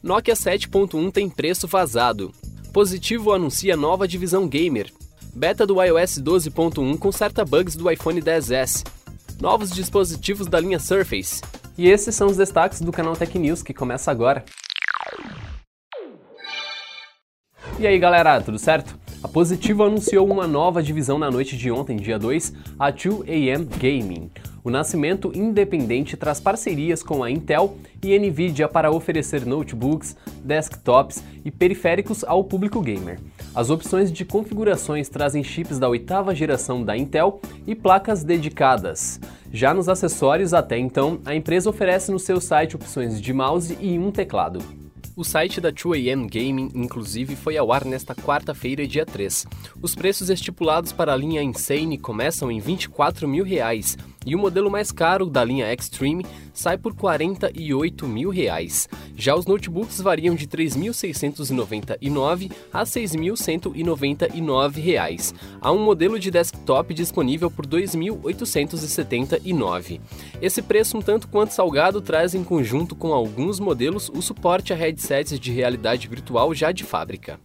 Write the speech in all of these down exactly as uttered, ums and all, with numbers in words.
Nokia sete ponto um tem preço vazado. Positivo anuncia nova divisão gamer. Beta do iOS doze ponto um conserta bugs do iPhone X S. Novos dispositivos da linha Surface. E esses são os destaques do canal Tech News, que começa agora. E aí galera, tudo certo? A Positivo anunciou uma nova divisão na noite de ontem, dia dois, a dois A M Gaming. O nascimento independente traz parcerias com a Intel e Nvidia para oferecer notebooks, desktops e periféricos ao público gamer. As opções de configurações trazem chips da oitava geração da Intel e placas dedicadas. Já nos acessórios, até então, a empresa oferece no seu site opções de mouse e um teclado. O site da dois A M Gaming, inclusive, foi ao ar nesta quarta-feira, dia três. Os preços estipulados para a linha Insane começam em vinte e quatro mil reais e o modelo mais caro da linha Extreme sai por quarenta e oito mil reais. Já os notebooks variam de três mil seiscentos e noventa e nove reais a seis mil cento e noventa e nove reais. Há um modelo de desktop disponível por dois mil oitocentos e setenta e nove reais. Esse preço um tanto quanto salgado traz em conjunto com alguns modelos o suporte a headsets de realidade virtual já de fábrica.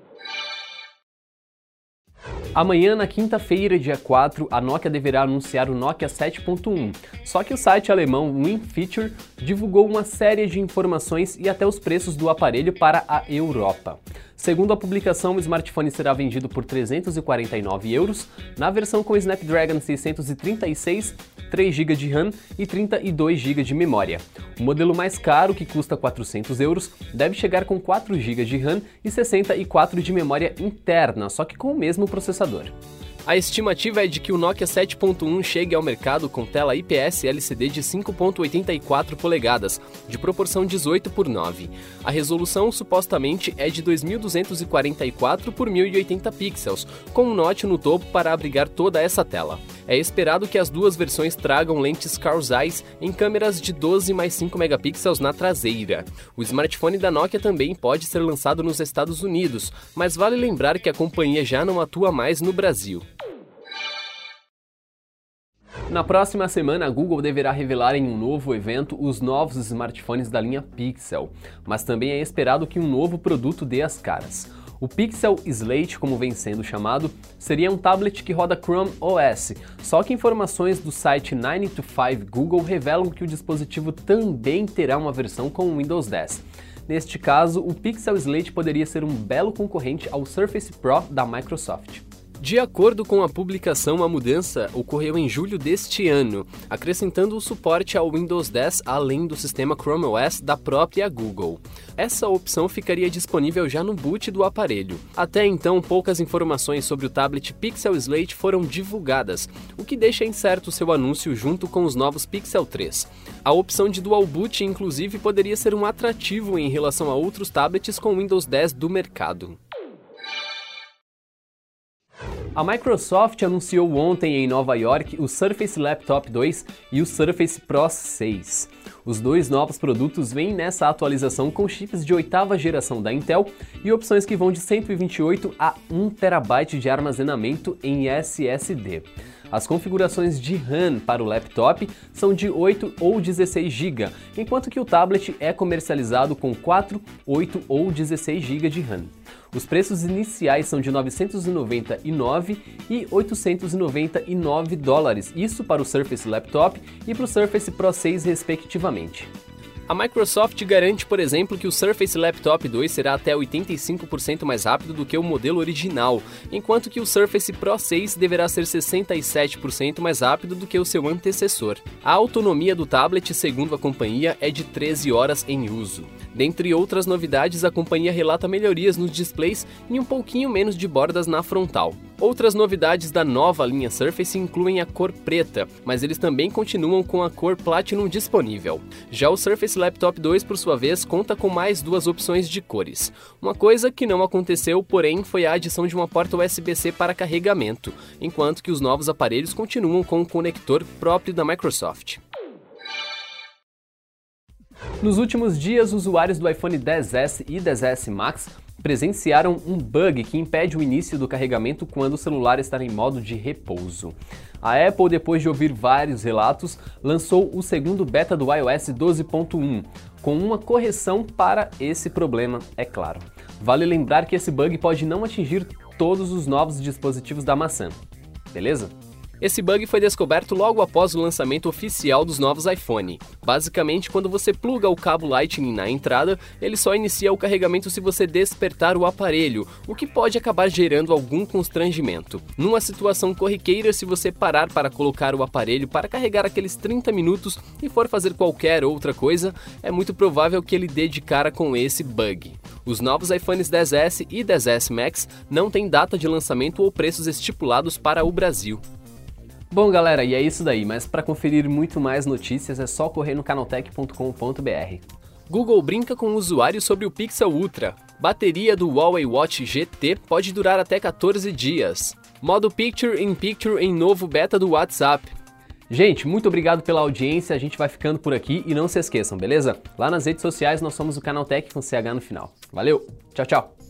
Amanhã, na quinta-feira, dia quatro, a Nokia deverá anunciar o Nokia sete ponto um. Só que o site alemão WinFeature divulgou uma série de informações e até os preços do aparelho para a Europa. Segundo a publicação, o smartphone será vendido por trezentos e quarenta e nove euros, na versão com Snapdragon seiscentos e trinta e seis, três gigas de RAM e trinta e dois gigas de memória. O modelo mais caro, que custa quatrocentos euros, deve chegar com quatro gigas de RAM e sessenta e quatro de memória interna, só que com o mesmo processador. A estimativa é de que o Nokia sete ponto um chegue ao mercado com tela I P S L C D de cinco ponto oitenta e quatro polegadas, de proporção dezoito por nove. A resolução supostamente é de dois mil duzentos e quarenta e quatro por mil e oitenta pixels, com um notch no topo para abrigar toda essa tela. É esperado que as duas versões tragam lentes Carl Zeiss em câmeras de doze mais cinco megapixels na traseira. O smartphone da Nokia também pode ser lançado nos Estados Unidos, mas vale lembrar que a companhia já não atua mais no Brasil. Na próxima semana, a Google deverá revelar em um novo evento os novos smartphones da linha Pixel, mas também é esperado que um novo produto dê as caras. O Pixel Slate, como vem sendo chamado, seria um tablet que roda Chrome O S, só que informações do site nove to five Google revelam que o dispositivo também terá uma versão com Windows dez. Neste caso, o Pixel Slate poderia ser um belo concorrente ao Surface Pro da Microsoft. De acordo com a publicação, a mudança ocorreu em julho deste ano, acrescentando o suporte ao Windows dez além do sistema Chrome O S da própria Google. Essa opção ficaria disponível já no boot do aparelho. Até então, poucas informações sobre o tablet Pixel Slate foram divulgadas, o que deixa incerto seu anúncio junto com os novos Pixel três. A opção de Dual Boot, inclusive, poderia ser um atrativo em relação a outros tablets com Windows dez do mercado. A Microsoft anunciou ontem em Nova York o Surface Laptop dois e o Surface Pro seis. Os dois novos produtos vêm nessa atualização com chips de oitava geração da Intel e opções que vão de cento e vinte e oito a um terabyte de armazenamento em S S D. As configurações de RAM para o laptop são de oito ou dezesseis gigas, enquanto que o tablet é comercializado com quatro, oito ou dezesseis gigas de RAM. Os preços iniciais são de novecentos e noventa e nove e oitocentos e noventa e nove dólares, isso para o Surface Laptop e para o Surface Pro seis, respectivamente. A Microsoft garante, por exemplo, que o Surface Laptop dois será até oitenta e cinco por cento mais rápido do que o modelo original, enquanto que o Surface Pro seis deverá ser sessenta e sete por cento mais rápido do que o seu antecessor. A autonomia do tablet, segundo a companhia, é de treze horas em uso. Dentre outras novidades, a companhia relata melhorias nos displays e um pouquinho menos de bordas na frontal. Outras novidades da nova linha Surface incluem a cor preta, mas eles também continuam com a cor Platinum disponível. Já o Surface Laptop dois, por sua vez, conta com mais duas opções de cores. Uma coisa que não aconteceu, porém, foi a adição de uma porta U S B C para carregamento, enquanto que os novos aparelhos continuam com o conector próprio da Microsoft. Nos últimos dias, usuários do iPhone X S e X S Max presenciaram um bug que impede o início do carregamento quando o celular está em modo de repouso. A Apple, depois de ouvir vários relatos, lançou o segundo beta do iOS doze ponto um. com uma correção para esse problema, é claro. Vale lembrar que esse bug pode não atingir todos os novos dispositivos da maçã, beleza? Esse bug foi descoberto logo após o lançamento oficial dos novos iPhone. Basicamente, quando você pluga o cabo Lightning na entrada, ele só inicia o carregamento se você despertar o aparelho, o que pode acabar gerando algum constrangimento. Numa situação corriqueira, se você parar para colocar o aparelho para carregar aqueles trinta minutos e for fazer qualquer outra coisa, é muito provável que ele dê de cara com esse bug. Os novos iPhones X S e X S Max não têm data de lançamento ou preços estipulados para o Brasil. Bom galera, e é isso daí, mas para conferir muito mais notícias é só correr no canaltech ponto com ponto b r. Google brinca com usuários sobre o Pixel Ultra. Bateria do Huawei Watch G T pode durar até quatorze dias. Modo Picture in Picture em novo beta do WhatsApp. Gente, muito obrigado pela audiência, a gente vai ficando por aqui e não se esqueçam, beleza? Lá nas redes sociais nós somos o Canaltech com C H no final. Valeu, tchau, tchau!